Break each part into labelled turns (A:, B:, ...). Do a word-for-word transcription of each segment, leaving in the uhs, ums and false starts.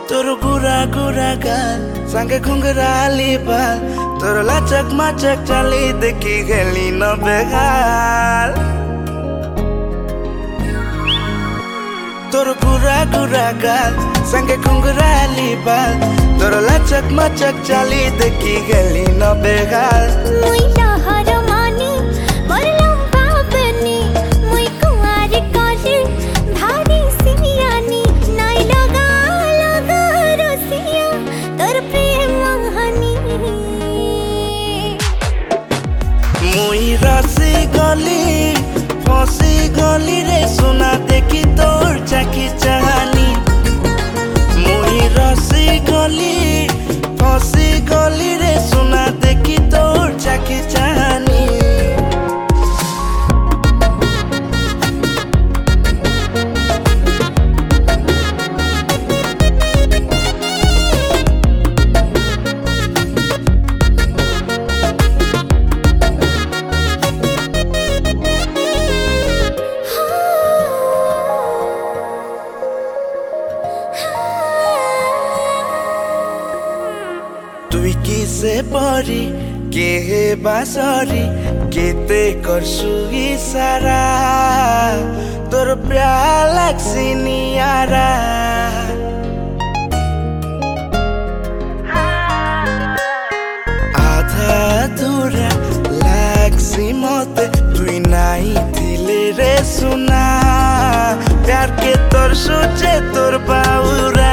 A: तोर गुरा गुरा गाल संगे घुंघराली बाल तोर लचक मचक चली देखी गेली न बेगाल। तोर गुरा गुरा गाल संगे घुंघराली बाल तोर लचक मचक चली देखी गेली न बेगाल। मुई रसी गली फसी गली रे सुना देखी तोर चाकी चाहानी। मुई रसी गली फसी गली रे सुना देखी तोर चाकी चाहानी। तुई किसे परी के हे बासरी केते करसु इशारा तोर प्यार लागसी नियारा। आधा अधूरा लागसी मते तुई नाई थिले रे सुना प्यार के तोर सोचे तोर बाउरा।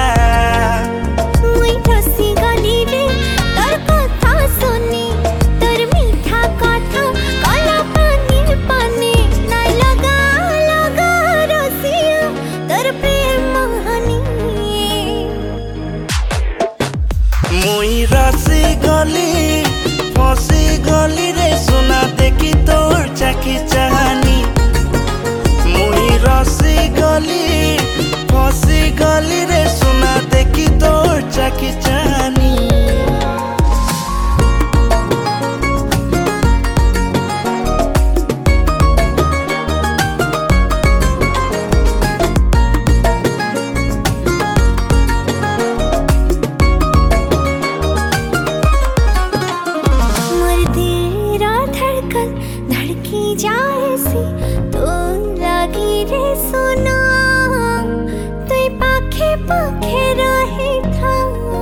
A: मुई रसी गली फसी गली रे सुना देखी तोर चाकी चाहानी। मुई रसी गली फसी गली रे सुना देखी तोर चाकी चाहानी।
B: जाएसी तो लगी रे सुना तुई पाखे पाखे रहे था।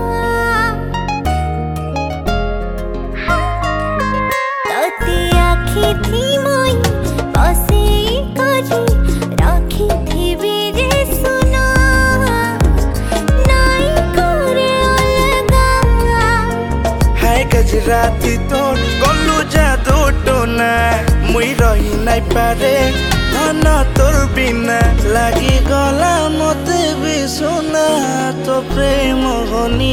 B: तोती आखी थी मोई बसे करी राखी थी रे सुना नाई करे अलगा।
A: हाय गजराती तोर गलु जादू टोना मुई रही नाई पारे धन तोर बिना लागी गला मते भी सुना तो प्रेम हनी।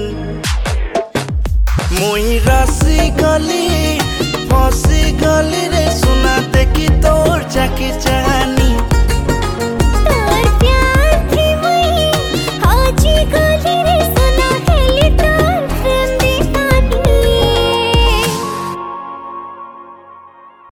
A: मुई रसी गली फसी गली